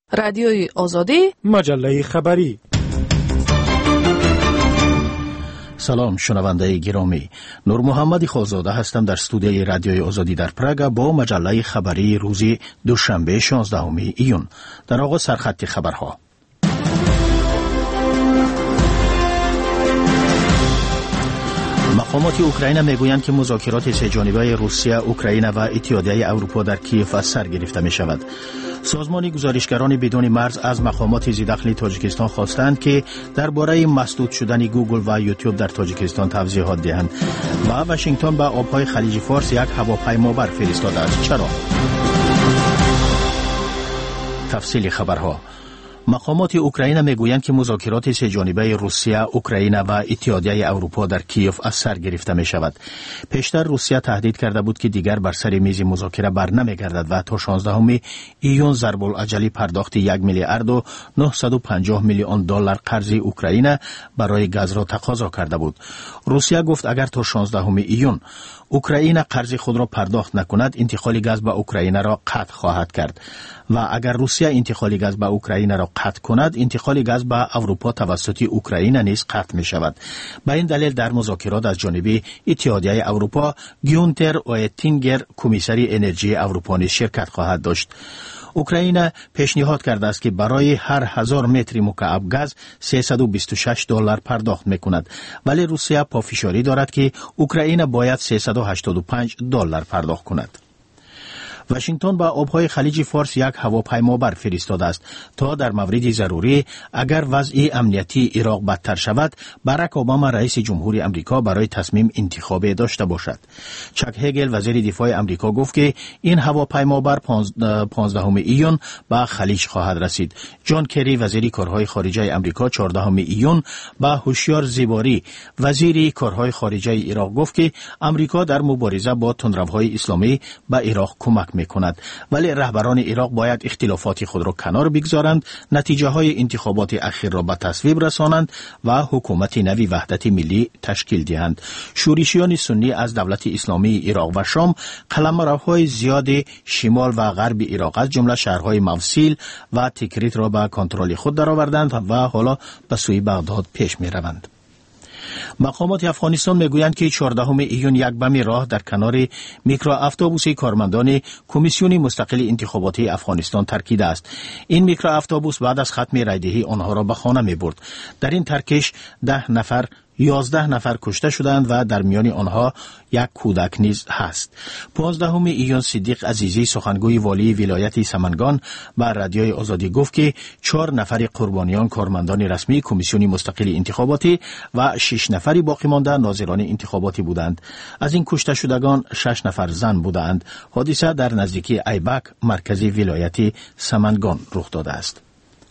رادیوی آزادی، مجله خبری. سلام شنونده گرامی، نور محمد خوزاده هستم در استودیوی رادیوی آزادی در پراگ با مجله خبری روز دوشنبه 16 ایون. در آغاز سرخط خبرها. مقامات اوکراین میگویند که مذاکرات سه‌جانبه روسیه، اوکراین و اتحادیه اروپا در کیف از سر گرفته می شود. سازمان گزارشگران بدون مرز از مقامات زیردخل تاجیکستان خواستند که درباره مسدود شدن گوگل و یوتیوب در تاجیکستان توضیحات دهند و واشنگتن به آبهای خلیج فارس یک هواپیمابر فرستاده است. چرا؟ تفصیل خبرها. مقامات اوکراین میگویند که مذاکرات سه‌جانبه روسیه، اوکراین و اتحادیه اروپا در کیف از سر گرفته می شود. پیشتر روسیه تهدید کرده بود که دیگر بر سر میز مذاکره بر نمیگردد و تا 16 ایون ضرب الاجلی پرداخت 1 میلیارد و 950 میلیون دلار قرض اوکراین برای گاز را تقاضا کرده بود. روسیه گفت اگر تا 16 ایون اوکراین قرض خود را پرداخت نکند، انتقال گاز به اوکراین را قطع خواهد کرد و اگر روسیه انتقال گاز به اوکراین را قطع کند، انتقال گاز به اروپا توسط اوکراین نیز قطع می شود. به این دلیل در مذاکرات از جانب اتحادیه اروپا گیونتر اویتینگر کمیسر انرژی اروپا نیز شرکت خواهد داشت. اوکراین پیشنهاد کرده است که برای هر 1000 متر مکعب گاز 326 دلار پرداخت میکند، ولی روسیه پافشاری دارد که اوکراین باید 385 دلار پرداخت کند. واشنگتن با آبهای خلیج فارس یک هواپیمابر فرستاده است تا در مورد ضروری اگر وضع امنیتی عراق بدتر شود، باراک اوباما رئیس جمهوری امریکا برای تصمیم انتخابی داشته باشد. چک هگل وزیر دفاع امریکا گفت که این هواپیمابر 15 ایون به خلیج خواهد رسید. جان کری وزیر کارهای خارجه امریکا 14 ایون با هوشیار زیباری وزیر کارهای خارجه عراق گفت که امریکا در مبارزه با تندروهای اسلامی به عراق کمک میکند، ولی رهبران عراق باید اختلافات خود را کنار بگذارند، نتیجه های انتخابات اخیر را به تصویب رسانند و حکومت نوی وحدت ملی تشکیل دهند. شورشیان سنی از دولت اسلامی عراق و شام قلمروهای زیاد شمال و غرب عراق از جمله شهرهای موصل و تکریت را به کنترل خود درآوردند و حالا به سوی بغداد پیش میروند. مقامات افغانستان میگویند که 14 ایون یک بم راه در کنار میکرواتوبوس کارمندان کمیسیون مستقل انتخاباتی افغانستان ترکیده است. این میکرواتوبوس بعد از ختم رایدهی آنها را به خانه میبرد. در این ترکش 11 نفر کشته شدند و در میان آنها یک کودک نیز هست. 15 ایون صدیق عزیزی سخنگوی والی ولایت سمنگان با رادیوی آزادی گفت که 4 نفر قربانیان کارمندان رسمی کمیسیون مستقل انتخاباتی و 6 نفر باقی مانده ناظران انتخاباتی بودند. از این کشته شدگان 6 نفر زن بودند. حادثه در نزدیکی ایبک مرکز ولایت سمنگان رخ داده است.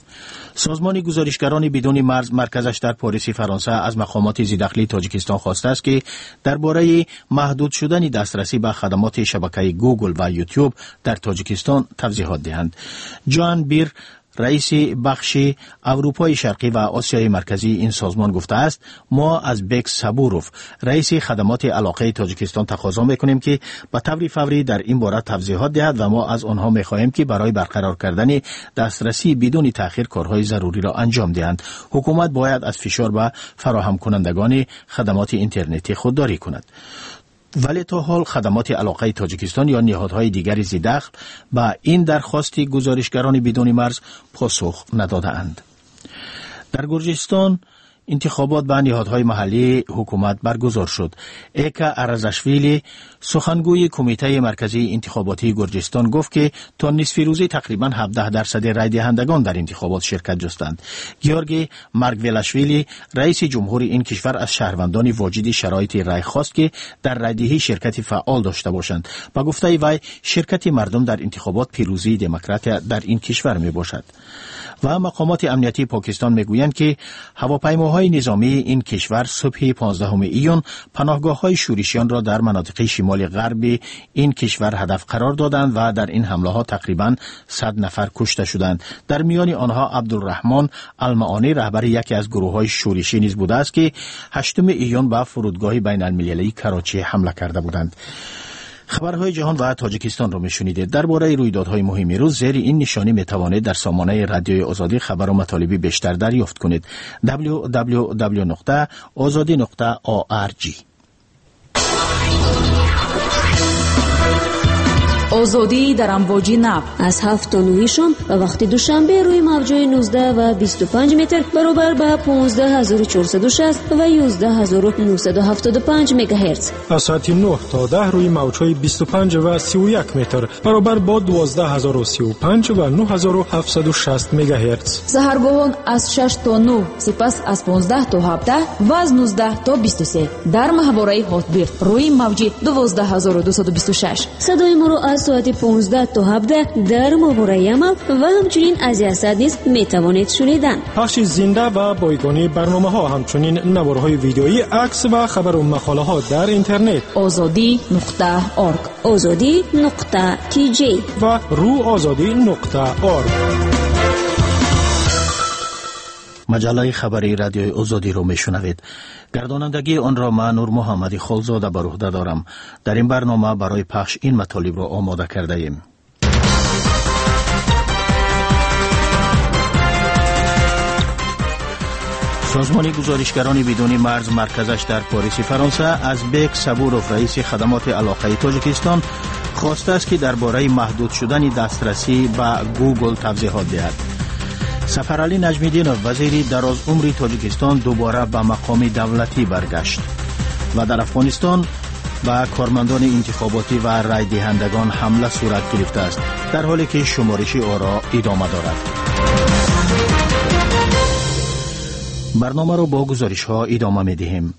سازمان گزارشگران بدون مرز مرکزش در پاریس فرانسه از مقامات زیردخل تاجیکستان خواسته است که درباره محدود شدن دسترسی به خدمات شبکه گوگل و یوتیوب در تاجیکستان توضیحات دهند. جان بیر رئیس بخش اروپای شرقی و آسیای مرکزی این سازمان گفته است ما از بک صبوروف رئیس خدمات علاقه تاجیکستان تقاضا میکنیم که به طور فوری در این باره توضیحات دهد و ما از آنها میخواهیم که برای برقرار کردن دسترسی بدون تأخیر کارهای ضروری را انجام دهند. حکومت باید از فشار به فراهم کنندگان خدمات اینترنتی خودداری کند. ولی تا حال خدمات علاقه تاجیکستان یا نهادهای دیگری زیردخل به این درخواست گزارشگران بدون مرز پاسخ نداده‌اند. در گرجستان انتخابات به نهادهای محلی حکومت برگزار شد. ایکا ارزشویلی سخنگوی کمیته مرکزی انتخاباتی گرجستان گفت که تا نصف روزی تقریباً 17% رای دهندگان در انتخابات شرکت جستند. گیورگی مارگولاشویلی رئیس جمهور این کشور از شهروندان واجد شرایط رای خواست که در رایدهی شرکت فعال داشته باشند. با گفته وی شرکت مردم در انتخابات پیروزی دموکرات در این کشور می باشد. و مقامات امنیتی پاکستان میگویند که هواپیماهای نظامی این کشور صبح 15 ایون پناهگاه‌های شورشیان را در مناطق شمال غرب این کشور هدف قرار دادند و در این حمله‌ها تقریباً 100 نفر کشته شدند. در میان آنها عبدالرحمن المعانی رهبر یکی از گروه‌های شورشی نیز بوده است که 8 ایون به فرودگاه بین‌المللی کراچی حمله کرده بودند. خبرهای جهان و تاجیکستان رو میشنیدید. درباره رویدادهای مهم روز زیر این نشانی میتوانید در سامانه رادیوی آزادی خبر و مطالبی بیشتر دریافت کنید. www.azadi.org. آزادی در امواج نو از 7 تا 9 شام و وقت دوشنبه روی موج‌های 19 و 25 متر برابر به 15460 و 11975 مگاهرتز. از ساعت 9 تا 10 روی موج‌های 25 و 31 متر برابر با 12035 و 9760 مگاهرتز. سحرگاهان از 6 تا 9 سپس از 15 تا 17 و از 19 تا 23 در ماهواره هاتبیرد روی موج 12226. صدای ما رو از ساعت 15 تا 17 در ماهواره عمل و همچنین از یاسد نیز میتوانید شنیدن. پخش زنده و بایگانی برنامه‌ها، همچنین نوارهای ویدیویی، عکس و خبر و مقاله‌ها در اینترنت azadi.org azadi.tj و روآزادی.org. مجله خبری رادیوی آزادی رو میشنوید. گردانندگی آن را من نور محمدی خالزاده بر عهده دارم. در این برنامه برای پخش این مطالب را آماده کرده ایم. سازمان گزارشگران بدون مرز مرکزش در پاریس فرانسه از بیک صبوروف رئیس خدمات علاقه تاجیکستان خواسته است که درباره محدود شدن دسترسی به گوگل توضیحات دهد. سفرعلی نجمیدینوف وزیر درازعمر تاجیکستان دوباره به مقام دولتی برگشت و در افغانستان به کارمندان انتخاباتی و رای دهندگان حمله صورت گرفته است، در حالی که شمارش آرا ادامه دارد. برنامه را با گزارش ها ادامه می دهیم.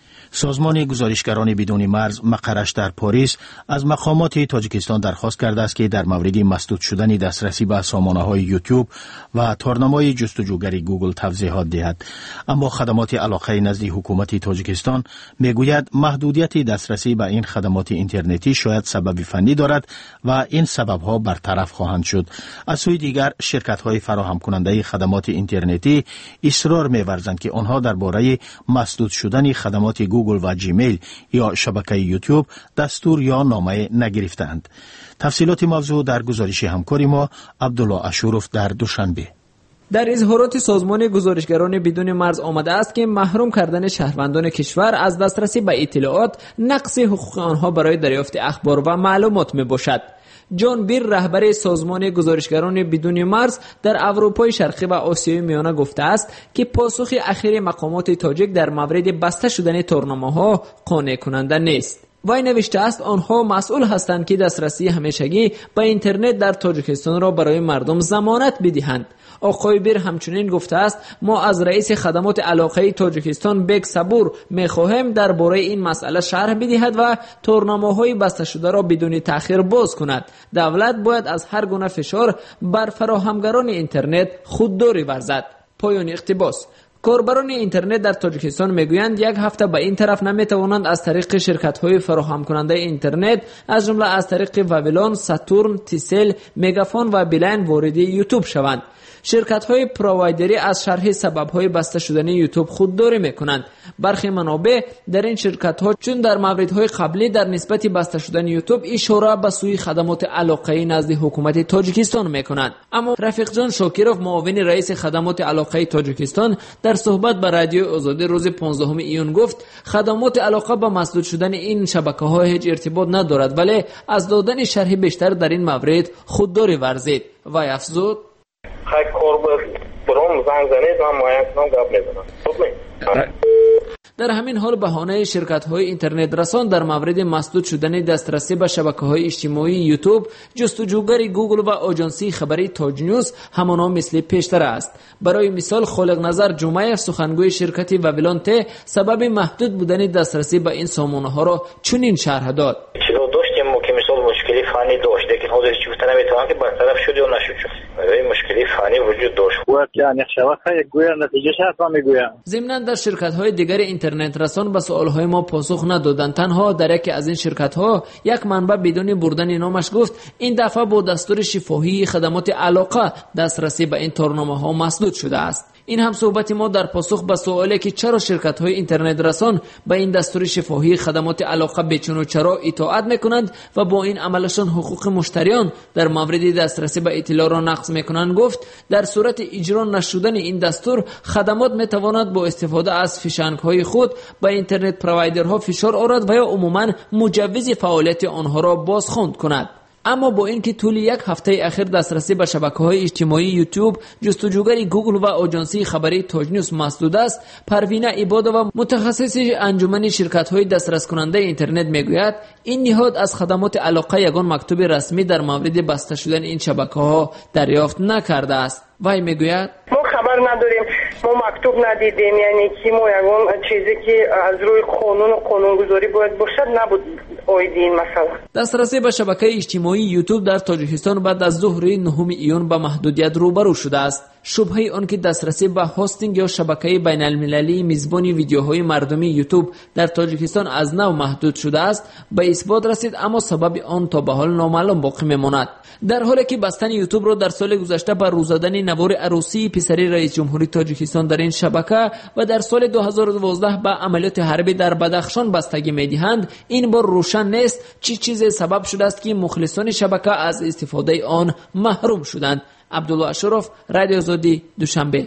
سازمان گزارشگران بدون مرز مقرش در پاریس از مقامات تاجیکستان درخواست کرده است که در مورد مسدود شدن دسترسی به سامانه‌های یوتیوب و تارنمای جستجوگری گوگل توضیحات دهد. اما خدمات علاقه نزد حکومت تاجیکستان میگوید محدودیت دسترسی به این خدمات اینترنتی شاید سبب فنی دارد و این سبب‌ها برطرف خواهند شد. از سوی دیگر شرکت‌های فراهم کننده خدمات اینترنتی اصرار می‌ورزند که آنها درباره مسدود شدن خدمات گوگل و جیمیل یا شبکه یوتیوب دستور یا نامه نگرفتند. تفصیلات موضوع در گزارش همکاری ما عبدالله اشوروف در دوشنبه. در اظهارات سازمان گزارشگران بدون مرز آمده است که محروم کردن شهروندان کشور از دسترسی به اطلاعات نقض حقوق آنها برای دریافت اخبار و معلومات می باشد. جان بیر رهبر سازمان گزارشگران بدون مرز در اروپای شرقی و آسیای میانه گفته است که پاسخ اخیر مقامات تاجیک در مورد بسته شدن تورنمه‌ها قانع کننده نیست. وی نوشته است آنها مسئول هستند که دسترسی همیشگی به اینترنت در تاجیکستان را برای مردم ضمانت بدهند. آقای بیر همچنین گفته است ما از رئیس خدمات علاقه تاجیکستان بیک صبور می‌خواهیم درباره این مسئله شرح بدهد و تورنمه‌های بسته شده را بدون تأخیر باز کند. دولت باید از هر گونه فشار بر فراهمگران اینترنت خودداری ورزد. پایان اقتباس. کاربران اینترنت در تاجیکستان میگویند یک هفته به این طرف نمیتوانند از طریق شرکت‌های فراهم کننده اینترنت از جمله از طریق واولان، ساتورن، تیسل، مگافون و بیلاین وارد یوتیوب شوند. شرکت‌های پرووایدری از شرح سبب‌های بسته شدن یوتیوب خودداری می‌کنند. برخی منابع در این شرکت‌ها چون در موردهای قبلی در نسبت بسته شدن یوتیوب اشاره به سوی خدمات علاقه نزد حکومت تاجیکستان می‌کنند. اما رفیق جان شاکیروف معاون رئیس خدمات علاقه تاجیکستان در صحبت با رادیو آزادی روز 15 ایون گفت خدمات علاقه به مسدود شدن این شبکه‌ها هیچ ارتباط ندارد، ولی از دادن شرح بیشتر در این مورد خودداری ورزید. و افزود برام زنگ زنید من معاینتونم گپ میزنم. در همین حال بهانه شرکت‌های اینترنت رسان در مورد مسدود شدن دسترسی به شبکه‌های اجتماعی یوتیوب، جستجوگر گوگل و آژانسی خبری تاج نیوز همانا مثل پیشتر است. برای مثال خالق نظر جمعه سخنگوی شرکت واولان ت سبب محدود بودن دسترسی به این سامانه‌ها را چنین شرح داد. مشکلی فنی داشت که حاضر چی گفتن نمیتونم که برطرف شد یا نشد. این مشکلی فنی وجود داشت. وقت یعنی شبکه گویا نتیجه شد میگویم. ضمن در شرکت‌های دیگر اینترنت رسان به سوال‌های ما پاسخ ندادند. تنها در یکی از این شرکت‌ها یک منبع بدون بردن نامش گفت این دفعه با دستور شفاهی خدمات علاقه دسترسی به این تورنمه‌ها مسدود شده است. این هم صحبت ما در پاسخ به سوالی که چرا شرکت‌های اینترنت رسان به این دستور شفاهی خدمات علاقه بچون و چرا اطاعت میکنند و با این عملشان حقوق مشتریان در مورد دسترسی به اطلاع را نقض میکنند گفت در صورت اجرا نشدن این دستور خدمات میتواند با استفاده از فیشنگ‌های خود به اینترنت پروایدرها فشار آورد و یا عموماً مجوز فعالیت آنها را بازخواند کند. اما با اینکه طول یک هفته اخیر دسترسی به شبکه‌های اجتماعی یوتیوب جستجوگر گوگل و آژانسی خبری تاج نیوز مسدود است، پروینه عباده و متخصص انجمن شرکت‌های دسترس کننده اینترنت میگوید این نهاد از خدمات علاقه یگان مکتوب رسمی در مورد بسته شدن این شبکه‌ها دریافت نکرده است. وی میگوید ما خبر نداریم، ما مکتوب ندیدیم، یعنی که ما یگان چیزی که از روی قانون و قانونگذاری باید باشد نبود آید این مسئله. دسترسی به شبکه اجتماعی یوتیوب در تاجیکستان بعد از ظهر 9 ایون به محدودیت روبرو شده است. شبهه آن که دسترسی به هاستینگ یا شبکه بین المللی میزبان ویدیوهای مردمی یوتیوب در تاجیکستان از نو محدود شده است به اثبات رسید، اما سبب آن تا به حال نامعلوم باقی میماند. در حالی که بستن یوتیوب را در سال گذشته به روز زدن نوار عروسی پسری رئیس جمهوری تاجیکستان در این شبکه و در سال 2012 به عملیات حربی در بدخشان بستگی می‌دهند، این بار روشن نیست چه چیزی سبب شده است که مخلصان شبکه از استفاده آن محروم شدند. عبدالله اشرف، رادیو آزادی، دوشنبه.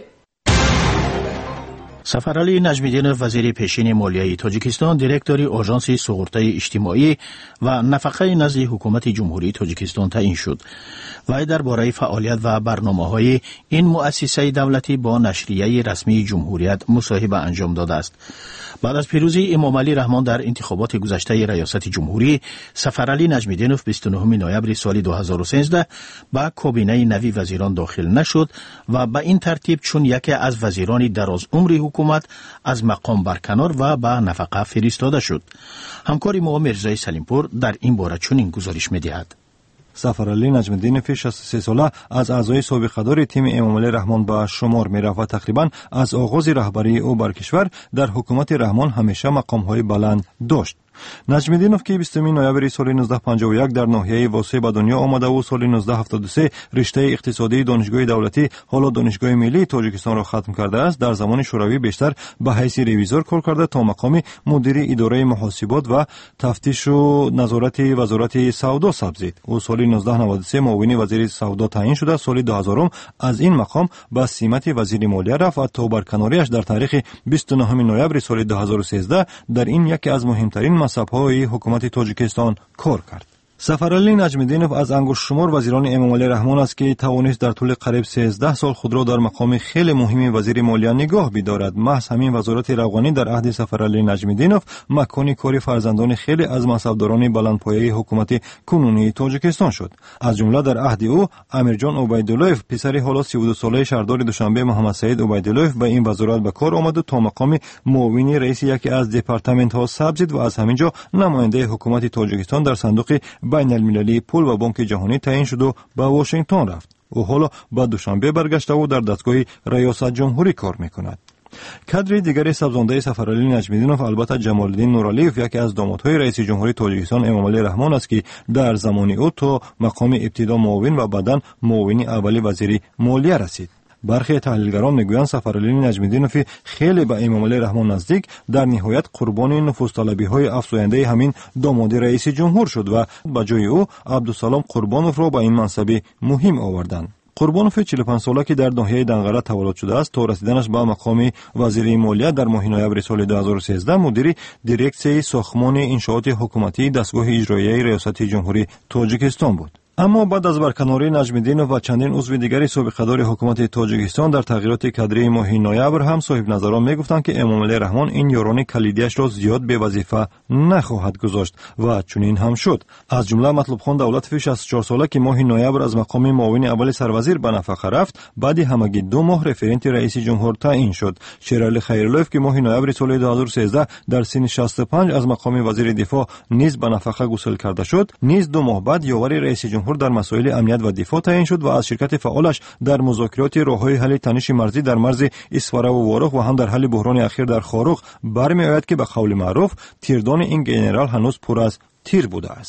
سفرعلی نجمیدینوف وزیر پیشین مالیه تاجیکستان دیرکتوری آژانس سقورته اجتماعی و نفقه نزد حکومت جمهوری تاجیکستان تعیین شد. وی درباره فعالیت و برنامه‌های این مؤسسه دولتی با نشریه رسمی جمهوریت مصاحبه انجام داده است. بعد از پیروزی امام علی رحمان در انتخابات گذشته ریاست جمهوری، سفرعلی نجمیدینوف 29 نوامبر سال 2013 به کابینه نوی وزیران داخل نشد و به این ترتیب چون یکی از وزیران دراز عمر حکومت از مقام برکنار و به نفقه فرستاده شد. همکار ما مرزای سلیمپور در این باره چنین گزارش می‌دهد. سفرعلی نجمیدینوف 63 ساله از اعضای سابقه‌دار تیم امام علی رحمان به شمار می‌رفت و تقریباً از آغاز رهبری او بر کشور در حکومت رحمان همیشه مقام‌های بلند داشت. نجمیدینوف که 20 نوامبر سال 1951 در ناحیه واسه به دنیا آمده و سال 1973 رشته اقتصادی دانشگاه دولتی حالا دانشگاه ملی تاجیکستان را ختم کرده است، در زمان شوروی بیشتر به حیث ریویزور کار کرده تا مقام مدیر اداره محاسبات و تفتیش و نظارت وزارت سودا سبزید. او سال 1993 معاون وزیر سودا تعیین شده. سال 2000 از این مقام به سمت وزیر مالیه رفت و تا برکناریش در تاریخ 29 نوامبر سال 2013 در این یکی از مهمترین مصاب‌های حکومت تاجیکستان کار کرد. سفرعلی نجمیدینوف از انگشت شمار وزیران امام علی رحمان است که توانست در طول قریب 13 سال خود را در مقام خیلی مهمی وزیر مالیه نگاه بدارد. محض همین وزارت روغنی در عهد سفرعلی نجمیدینوف مکان کاری فرزندان خیلی از منصبداران بلندپایه حکومت کنونی تاجیکستان شد. از جمله در عهد او امیرجان عبیداللهیف پسر حالا 32 ساله شهردار دوشنبه محمد سعید عبیداللهیف به این وزارت به کار آمد و تا مقام معاون رئیس یکی از دپارتمنت‌ها سبزید و از همینجا نماینده حکومت تاجیکستان در صندوق بین المللی پول و بانک جهانی تعیین شد و به واشنگتن رفت. او حالا به دوشنبه برگشته و در دستگاه ریاست جمهوری کار میکند. کادر دیگر سبزانده سفرعلی نجمیدینوف البته جمالالدین نورعلیف یکی از دامادهای رئیس جمهوری تاجیکستان امام علی رحمان است که در زمان او تا مقام ابتدا معاون و بعداً معاون اولی وزیر مالیه رسید. برخی تحلیلگران میگویند سفرعلی نجمیدینوف خیلی به امام علی رحمان نزدیک در نهایت قربانی نفوذطلبی‌های افزاینده همین داماد رئیس جمهور شد و به جای او عبدالسلام قربانوف را به این منصب مهم آوردند. قربانوف 45 ساله که در ناحیه دنقره تولد شده است تا رسیدنش به مقام وزیر مالیه در ماه نوامبر سال 2013 مدیر دیرکسیون ساختمان انشاءات حکومتی دستگاه اجرایی ریاست جمهوری تاجیکستان بود. اما بعد از برکناری نجمیدینوف و چندین عضو دیگری سابقه‌دار حکومت تاجیکستان در تغییرات کادری ماه نوامبر هم صاحب نظران میگفتند که امام علی رحمان این یاران کلیدیش را زیاد به وظیفه نخواهد گذاشت و چنین هم شد. از جمله مطلوب خان دولتوف 64 ساله که ماه نوامبر از مقام معاون اول سروزیر به نفقه رفت، بعد همگی 2 ماه رفرنت رئیس جمهور تعیین شد. شیرعلی خیراللهیف که ماه نوامبر سال 2013 در سن 65 از مقام وزیر دفاع نیز به نفقه گسیل کرده شد، نیز 2 ماه بعد یاور رئیس جمهور در مسائل امنیت و دفاع تعیین شد و از شرکت فعالش در مذاکرات راههای حل تنش مرزی در مرز اسفاره و وارخ و هم در حل بحران اخیر در خاروق برمی‌آید که به قول معروف تیردان این گنرال هنوز پر از تیر بوده است.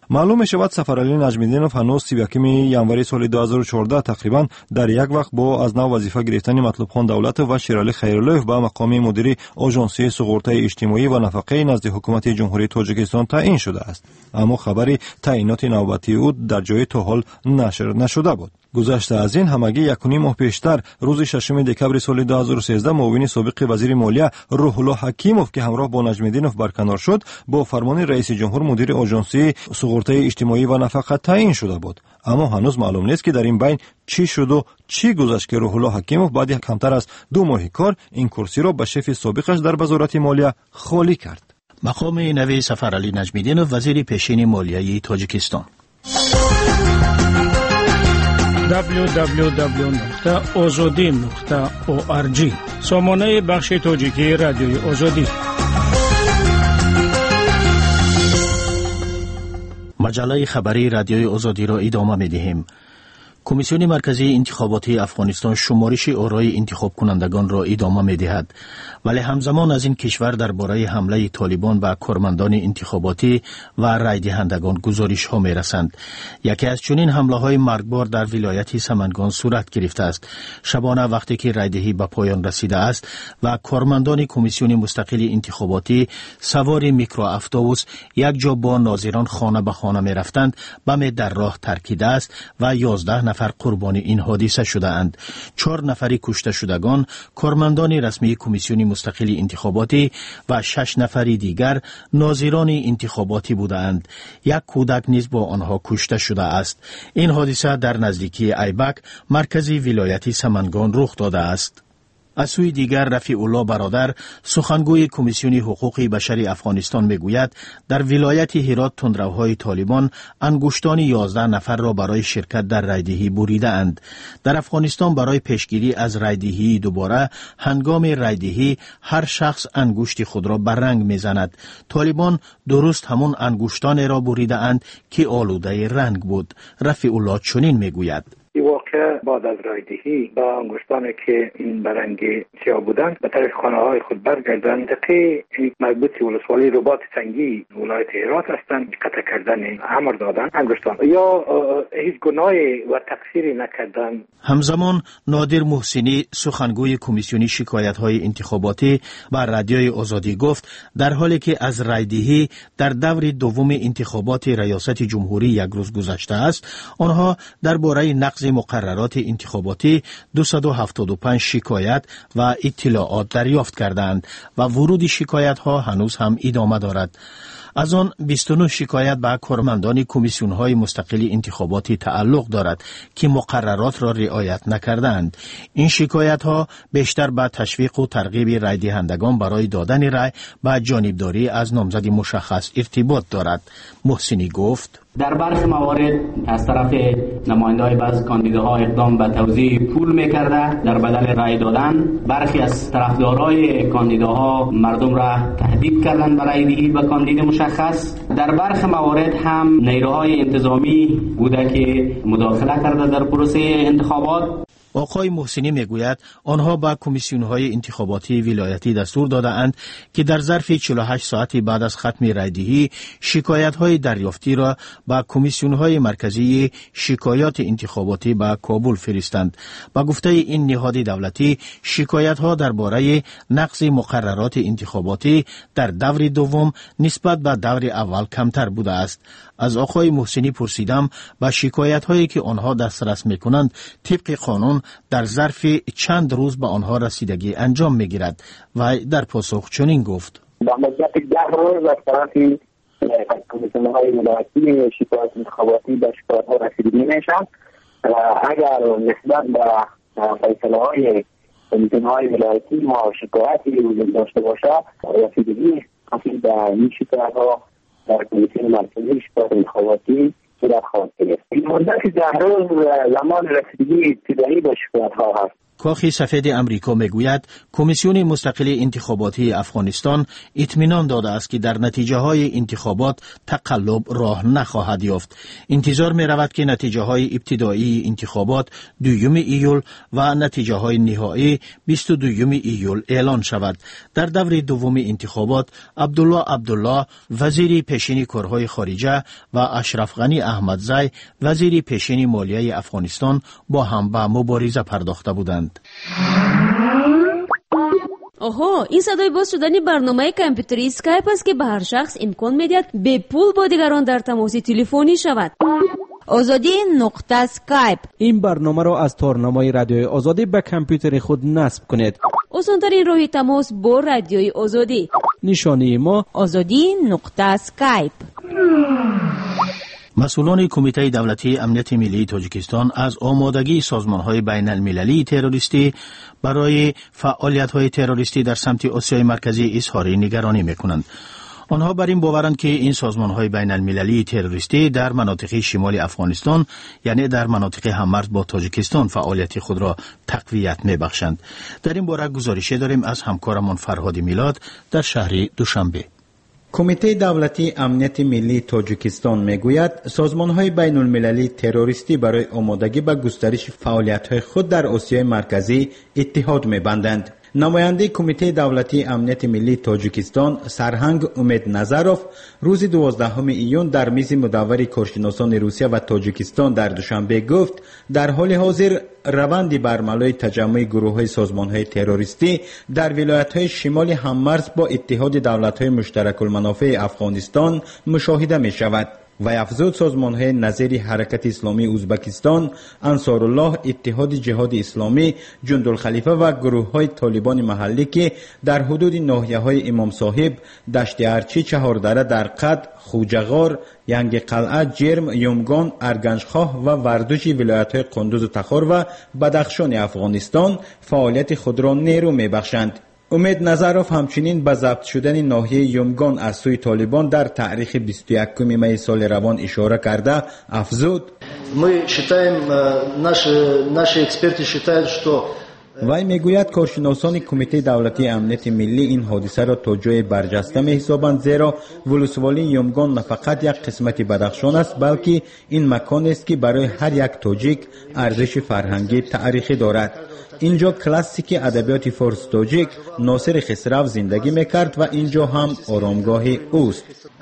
معلوم می‌شود سفرعلی نجمیدینوف هنوز 31 ینوری سال 2014 تقریبا در یک وقت با از نو وظیفه گرفتن مطلوب خان دولت و شیرعلی خیراللویف به مقام مدیری آژانسی سقوط اجتماعی و نفقه نزد حکومت جمهوری تاجیکستان تعیین شده است، اما خبری تعیینات نوبتی او در جای تا حال نشر نشده بود. گذشته از این همگی 1.5 ماه پیشتر روز 6 دکبر سال 2013 معاون سابق وزیر مالیه روح الله حکیموف که همراه با نجمیدینوف برکنار شد با فرمان رئیس جمهور مدیر آژانسی سقوط اجتماعی و نفقه تعیین شده بود. اما هنوز معلوم نیست که در این بین چی شد و چی گذشت که روح الله حکیموف بعد کمتر از 2 ماه کار این کرسی را به شف سابقش در وزارت مالیه خالی کرد. مقام نوی سفرعلی نجمیدینوف وزیر پیشین مالیه تاجیکستان. www.azadi.org سامانه بخش تاجیکی رادیوی آزادی. مجله خبری رادیوی آزادی را ادامه می‌دهیم. کمیسیون مرکزی انتخاباتی افغانستان شمارش آرای انتخاب کنندگان را ادامه می‌دهد، ولی همزمان از این کشور درباره حمله طالبان به کارمندان انتخاباتی و رای دهندگان گزارش‌ها می‌رسند. یکی از چنین حمله‌های مرگبار در ولایت سمنگان صورت گرفته است. شبانه وقتی که رایدهی به پایان رسیده است و کارمندان کمیسیون مستقل انتخاباتی سوار میکرواتوبوس یک جا با ناظران خانه به خانه می‌رفتند، بم در راه ترکیده است و 11 نفر قربان این حادثه شده اند. 4 نفری کشته شدگان کارمندان رسمی کمیسیون مستقل انتخاباتی و 6 نفری دیگر ناظران انتخاباتی بودند. یک کودک نیز با آنها کشته شده است. این حادثه در نزدیکی ایبک مرکزی ولایت سمنگان رخ داده است. از سوی دیگر رفیع الله برادر سخنگوی کمیسیون حقوق بشری افغانستان میگوید در ولایت هرات تندروهای طالبان انگشتان 11 نفر را برای شرکت در رایدهی بریده اند. در افغانستان برای پیشگیری از رایدهی دوباره هنگام رایدهی هر شخص انگشت خود را بررنگ میزند. طالبان درست همون انگشتان را بریده اند که آلوده رنگ بود. رفیع الله چنین میگوید: واقع بعد از رایدهی با انگشتانی که این برنگ سیاه بودند به طرف خانه های خود برگردند. منطقه مربوط ولسوالی رباط سنگی ولایت هرات هستند. قطع کردن امر دادن انگشتان یا هیچ گناهی و تقصیری نکردن. همزمان نادر محسنی سخنگوی کمیسیون شکایت های انتخاباتی بر رادیوی آزادی گفت در حالی که از رایدهی در دور دوم انتخابات ریاست جمهوری یک روز گذشته است، آنها درباره نقض مقررات انتخاباتی 275 شکایت و اطلاعات دریافت کردند و ورود شکایت ها هنوز هم ادامه دارد. از آن 29 شکایت به کارمندان کمیسیون های مستقل انتخاباتی تعلق دارد که مقررات را رعایت نکردند. این شکایت ها بیشتر به تشویق و ترغیب رای دهندگان برای دادن رای به جانبداری از نامزد مشخص ارتباط دارد. محسنی گفت: در برخی موارد از طرف نماینده‌های بعض کاندیداها اقدام به توزیع پول می‌کرده در بدل رای دادن. برخی از طرفدارای کاندیداها مردم را تهدید کردن برای رای به کاندید مشخص. در برخی موارد هم نیروهای انتظامی بوده که مداخله کرده در پروسه انتخابات. آقای محسنی میگوید آنها به کمیسیون‌های انتخاباتی ولایتی دستور داده‌اند که در ظرف 48 ساعت بعد از ختم رایدهی شکایت‌های دریافتی را به کمیسیون‌های مرکزی شکایات انتخاباتی به کابل فرستند. با گفته این نهاد دولتی، شکایت‌ها درباره نقض مقررات انتخاباتی در دور دوم نسبت به دور اول کمتر بوده است. از آقای محسنی پرسیدم به شکایت‌هایی که آنها دسترس می‌کنند طبق قانون در ظرف چند روز به آنها رسیدگی انجام می‌گیرد و در پاسخ چنین گفت: با مدت 10 روز از طرف کمیسیون‌های ولایتی شکایت انتخاباتی به شکایت‌ها رسیدگی می‌شود. اگر نسبت به فیصله‌های کمیسیون‌های ولایتی ما شکایتی وجود داشته باشد، رسیدگی به این شکایت‌ها در کمیسیون مرکزی شکایت انتخاباتی صورت خواهد گرفت. این مدت 10 روز زمان رسیدگی ابتدایی به شکایت‌ها هست. کاخ سفید امریکا میگوید کمیسیون مستقل انتخاباتی افغانستان اطمینان داده است که در نتیجه های انتخابات تقلب راه نخواهد یافت. انتظار می رود که نتیجه های ابتدایی انتخابات 2 ایول و نتیجه های نهایی 22 ایول اعلان شود. در دور دوم انتخابات عبدالله وزیر پیشین کارهای خارجه و اشرف غنی احمدزی وزیر پیشین مالیه افغانستان با هم به مبارزه پرداخته بودند. آها، این صدای باز شدن برنامه کامپیوتری اسکایپ است که به هر شخص امکان میدهد به پول با دیگران در تماس تلفنی شود. آزادی نقطه اسکایپ. این برنامه را از تارنمای رادیوی آزادی به کامپیوتر خود نصب کنید. آسان‌ترین راه تماس با رادیوی آزادی. نشانی ما آزادی نقطه اسکایپ. مسئولان کمیته دولتی امنیت ملی تاجیکستان از آمادگی سازمان‌های بین المللی تروریستی برای فعالیت‌های تروریستی در سمت آسیای مرکزی اظهار نگرانی می‌کنند. آنها بر این باورند که این سازمان‌های بین المللی تروریستی در مناطق شمال افغانستان یعنی در مناطق هممرز با تاجیکستان فعالیت خود را تقویت می‌بخشند. در این باره گزارشی داریم از همکارمان فرهاد میلاد در شهر دوشنبه. کمیته دولتی امنیت ملی تاجیکستان میگوید سازمان‌های بین المللی تروریستی برای آمادگی به گسترش فعالیت‌های خود در آسیای مرکزی اتحاد می‌بندند. نماینده کمیته دولتی امنیت ملی تاجیکستان سرهنگ امید نظروف روز 12 ایون در میز مدور کارشناسان روسیه و تاجیکستان در دوشنبه گفت در حال حاضر روند برملای تجمع گروه‌های سازمان‌های تروریستی در ولایت‌های شمال هممرز با اتحاد دولت‌های مشترک المنافع افغانستان مشاهده می‌شود. و افزود سازمان‌های نظیر حرکت اسلامی ازبکستان، انصارالله، اتحاد جهاد اسلامی، جندالخلیفه و گروه‌های طالبان محلی که در حدود ناحیه‌های امام صاحب، دشت ارچی، چهاردره در قد، خوجغار، ینگ قلعه، جرم، یومگان، ارگنجخواه و وردوش ولایت‌های قندوز و تخار و بدخشان افغانستان فعالیت خود را نیرو می‌بخشند. امید نظروف همچنین به ضبط شدن ناحیه یومگان از سوی طالبان در تاریخ 21 می سال روان اشاره کرده افزود وی میگوید کارشناسان کمیته دولتی امنیت ملی این حادثه را تا جای برجسته می‌حسابند زیرا ولسوالی یومگان نه فقط یک قسمت بدخشان است بلکه این مکان است که برای هر یک تاجیک ارزش فرهنگی تاریخی دارد. اینجا کلاسیک ادبیات فارس تاجیک ناصر خسرو زندگی میکرد و اینجا هم آرامگاه اوست.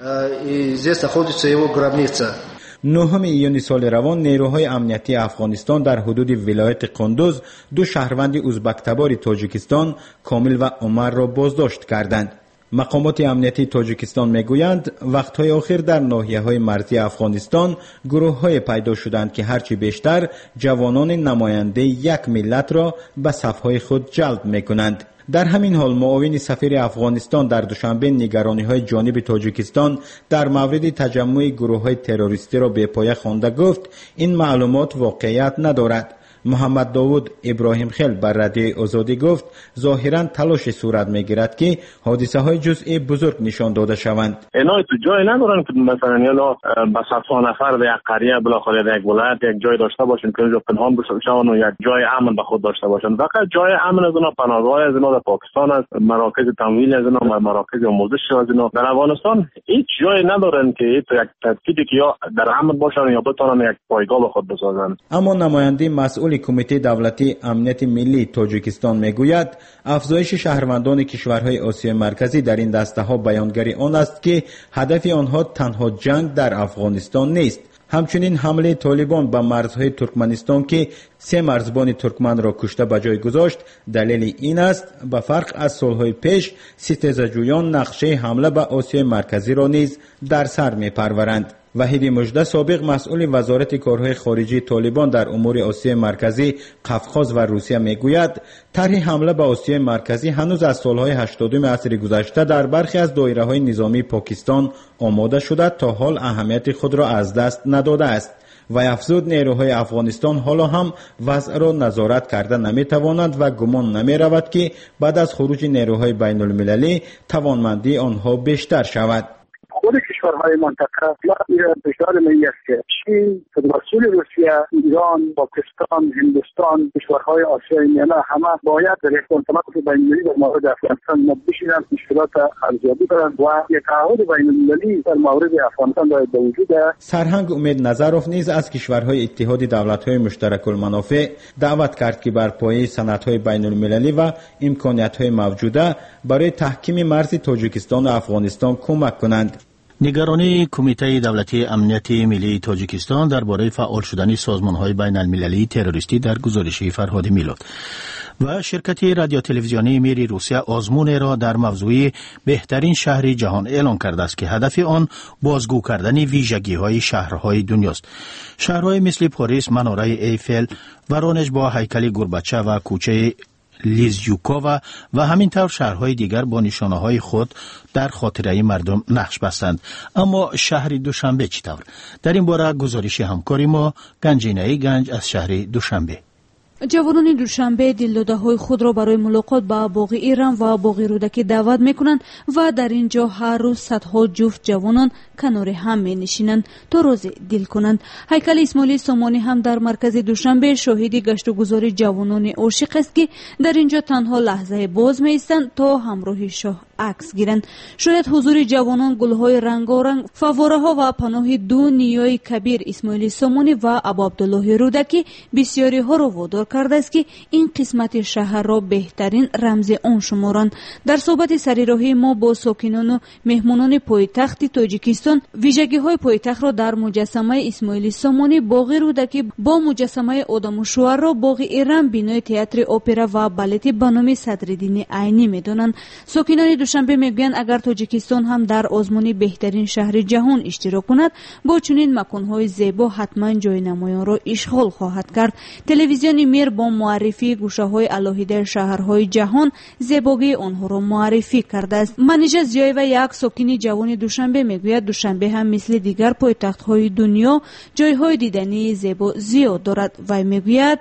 9 ایون سال روان نیروهای امنیتی افغانستان در حدود ولایت قندوز 2 شهروند ازبک تبار تاجیکستان کامل و عمر را بازداشت کردند. مقامات امنیتی تاجیکستان میگویند وقتهای آخر در ناحیه‌های مرزی افغانستان گروه‌های پیدا شدند که هرچی بیشتر جوانان نماینده یک ملت را به صف‌های خود جلب میکنند. در همین حال معاون سفیر افغانستان در دوشنبه نگرانی‌های جانب تاجیکستان در مورد تجمع گروه‌های تروریستی را به پایه خوانده گفت این معلومات واقعیت ندارد. محمد داوود ابراهیم خیل بر رادیوی آزادی گفت ظاهراً تلاش صورت میگیرد که حادثه های جزئی بزرگ نشان داده شوند. اینا تو جای ندارن که مثلا یا با صدها نفر در یک قریه بالاخره در یک ولایت یک جای داشته باشن که اونجا پنهان بشن و یک جای امن به خود داشته باشن. فقط جای امن از اونا پناهگاه از اونا در پاکستان است، مراکز تمویل از اونا، مراکز آموزش از اونا در افغانستان هیچ جای ندارن که یک ترتیبی که یا در امن باشن یا بتونن یک پایگاه به خود بسازن. اما نماینده مسئول کمیته دولتی امنیت ملی تاجیکستان میگوید افزایش شهروندان کشورهای آسیای مرکزی در این دسته‌ها بیانگری آن است که هدف آنها تنها جنگ در افغانستان نیست. همچنین حمله طالبان به مرزهای ترکمنستان که 3 مرزبان ترکمن را کشته به جای گذاشت دلیل این است به فرق از سالهای پیش ستیزجویان نقشه حمله به آسیای مرکزی را نیز در سر می‌پرورند. وحید مژده سابق مسئول وزارت کارهای خارجی طالبان در امور آسیای مرکزی، قفقاز و روسیه میگوید طرح حمله به آسیای مرکزی هنوز از سالهای 80 عصر گذشته در برخی از دایره‌های نظامی پاکستان آماده شده تا حال اهمیت خود را از دست نداده است. و افزود نیروهای افغانستان حالا هم وضع را نظارت کرده نمیتوانند و گمان نمی رود که بعد از خروج نیروهای بین المللی توانمندی آنها بیشتر شود. خود کشورهای منطقه یا پیشنهاد من است که چین، فدراسیون روسیه، ایران، پاکستان، هندوستان، کشورهای آسیای میانه همه باید در یک کنفرانس بین‌المللی در مورد افغانستان بشینند، مشکلات ارزیابی کنند و یک تعهد بین‌المللی در مورد افغانستان باید به وجود. سرهنگ امید نظرов نیز از کشورهای اتحاد دولت‌های مشترک المنافع دعوت کرد که بر پایه سندهای بین‌المللی و امکانات‌های موجوده برای تحکیم مرز تاجیکستان و افغانستان کمک کنند. نگرانی کمیته دولتی امنیت ملی تاجیکستان درباره فعال شدن سازمان‌های بین‌المللی تروریستی در گزارش فرهاد میلاد و شرکت رادیو تلویزیونی میری روسیه آزمون را در موضوع بهترین شهر جهان اعلام کرده است که هدف آن بازگو کردن ویژگی‌های شهرهای دنیاست. شهرهای مثل پاریس، مناره ایفل، ورانش با هیکل گورباچه و کوچه لیزیوکووا و همینطور شهرهای دیگر با نشانه‌های خود در خاطره مردم نقش بستند. اما شهر دوشنبه چطور؟ در این باره گزارش همکاری ما گنجینه گنج از شهر دوشنبه. جوانان دوشنبه دلداده‌های خود را برای ملاقات با باغ ایران و باغ رودکی دعوت می‌کنند و در اینجا هر روز صدها جفت جوانان کنار هم می‌نشینند تا روز دل کنند. هیکل اسماعیل سامانی هم در مرکز دوشنبه شاهد گشت و گذار جوانان عاشق است که در اینجا تنها لحظه باز می‌ایستند تا همراه شاه عکس گیرند. شاید حضور جوانان، گل‌های رنگارنگ، فواره‌ها و پناه دو نیای کبیر اسماعیل سامانی و ابا عبدالله رودکی بسیاری ها را وادار کرده است که این قسمت شهر را بهترین رمز آن شمارند. در صحبت سریراهی ما با ساکنان و مهمانان پایتخت تاجیکستان ویژگی‌های پایتخت را در مجسمه اسماعیل سامانی، باغ رودکی با مجسمه آدم و شوهر را، باغ ایران بینای تئاتر اپرا و بالت به نام صدرالدین عینی می‌دانند. ساکنان دوشنبه میگویند اگر تاجیکستان هم در آزمون بهترین شهر جهان اشتراک کند با چنین مکان‌های زیبا حتما جای نمایان را اشغال خواهد کرد. تلویزیون میر با معرفی گوشه‌های علاهیده شهرهای جهان زیبایی آنها را معرفی کرده است. منیژه زیایوا یک ساکن جوان دوشنبه میگوید دوشنبه هم مثل دیگر پایتخت‌های دنیا جای‌های دیدنی زیبا زیاد دارد و میگوید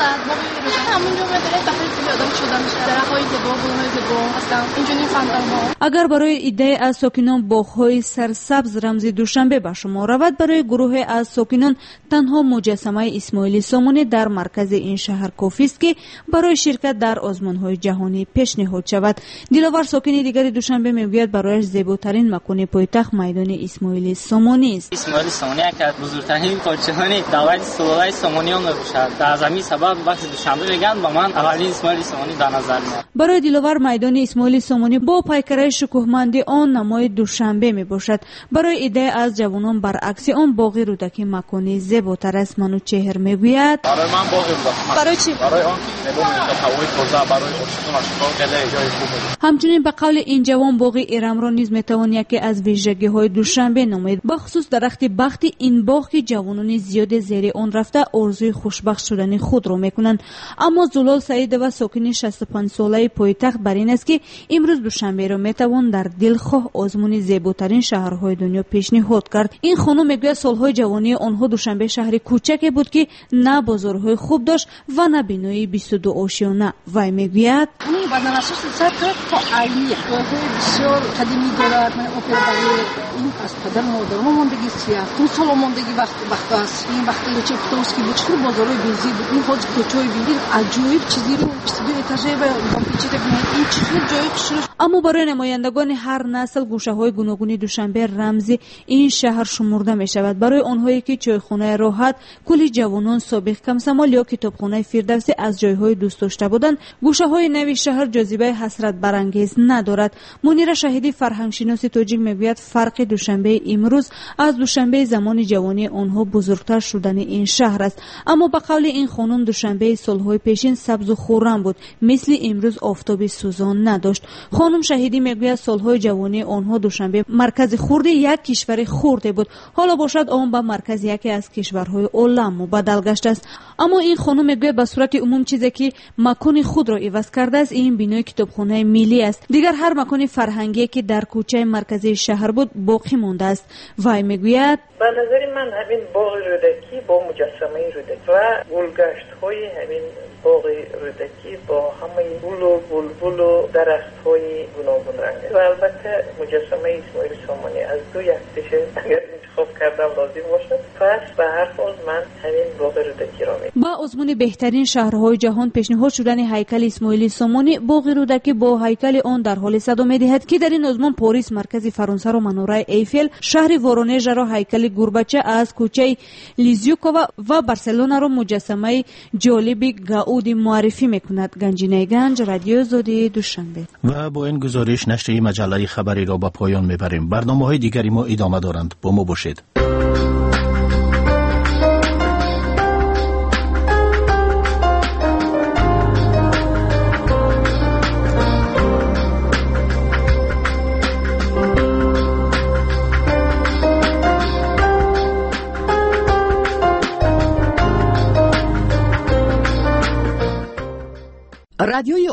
اگر برای ایده از ساکنان باغ‌های سرسبز رمز دوشنبه به شما رود، برای گروه از ساکنان تنها مجسمه اسماعیل سامانی در مرکز این شهر کافی است که برای شرکت در آزمون‌های جهانی پیشنهاد شود. دلاور ساکن دیگر دوشنبه میگوید برایش زیباترین مکان پایتخت میدان اسماعیل سامانی است. اسماعیل سامانی یک از بزرگترین پادشاهان دولت سلطنت سامانیان باشد. در زمین سبب وقتی دوشنبه میگن با من اولین اسماعیل سامانی در نظر میاد. برای دلاور میدان اسماعیل سامانی با پیکره شکوهمندی آن نمای دوشنبه می باشد. برای ایده از جوانان برعکس آن باغ رودکی مکانی زیباتر است. منوچهر میگوید برای من باغ رودکی. برای چی؟ برای آن هوای تازه، برای اکسیژن و شفا گله جای خوبه. همچنین به قول این جوان باغ ایران را نیز میتوان یکی از ویژگی‌های دوشنبه نامید. بخصوص درخت بخت این باغ که جوانان زیاد زیر آن رفته آرزوی خوشبخت شدن خود را میکنند. اما زلال سعید و ساکن 65 ساله پایتخت بر این است که امروز دوشنبه را میتوان در دلخواه آزمون زیباترین شهرهای دنیا پیشنهاد کرد. این خانم میگوید سالهای جوانی آنها دوشنبه شهر کوچکی بود که نه بازارهای خوب داشت و نه بینایی 22 آشیانه. و میگوید این بدنشش سطح تا عالیه. بسیار قدیمی دارد. من اپرا برای این از پدر مادرم موندگی سیاه. اون سال موندگی وقت است. این وقتی چه اتوبوس کی بود، چه بازارهای بیزی بود. این حاج کوچوی بیدین عجیب چیزی رو 22 اتاژه و پیچیده این چیزی جای خوش. اما برای نمایندگان هر نسل گوشه‌های گوناگون دوشنبه رمزی این شهر شمرده می شود. برای آنهایی که چایخانه راحت، کلی جوانان سابق کمسمال یا کتابخانه فردوسی از جایهای دوست داشته بودند، گوشه‌های نوی شهر جاذبه حسرت برانگیز ندارد. منیر شهیدی فرهنگشناس تاجیک میگوید فرق دوشنبه امروز از دوشنبه زمان جوانی آنها بزرگتر شدن این شهر است. اما به قول این خانم دوشنبه سالهای پیشین سبز و خرم بود، مثل امروز آفتاب سوزان نداشت. خانم شهیدی میگوید سالهای جوانی آنها دوشنبه مرکز خرد یک کشور خرد بود، حالا باشد آن به مرکز یکی از کشورهای عالم مبدل گشته است. اما این خانم میگوید به صورت عموم چیزی که مکان خود را عوض کرده است این بینای کتابخانه ملی است. دیگر هر مکان فرهنگی که در کوچه مرکزی شهر بود باقی مانده است. وای میگوید به نظر من همین باغ رودکی با مجسمه رودکی و گلگشت های همین باغ رودکی با همه گل و بلبل و درخت‌های گوناگون رنگ و البته مجسمه اسماعیل سامانی از دو یکتیشه اگر انتخاب کردم لازم باشد، پس به هر حال من همین باغ رودکی را می‌گم. با آزمون بهترین شهرهای جهان پیشنهاد شدن هیکل اسماعیل سامانی، باغ رودکی با هیکل آن در حال صدا می‌دهد که در این آزمون پاریس مرکز فرانسه را مناره ایفل، شهر وارونژ را هیکل گورباچه از کوچه لیزیوکووا و بارسلونا را مجسمه جالب گاودی معرفی می‌کند. گنجینه گنج، رادیو آزادی، دوشنبه. و با این گزارش نشر مجله خبری را به پایان می‌بریم. برنامه‌های دیگری ما ادامه دارند. با ما باشید. رادیوی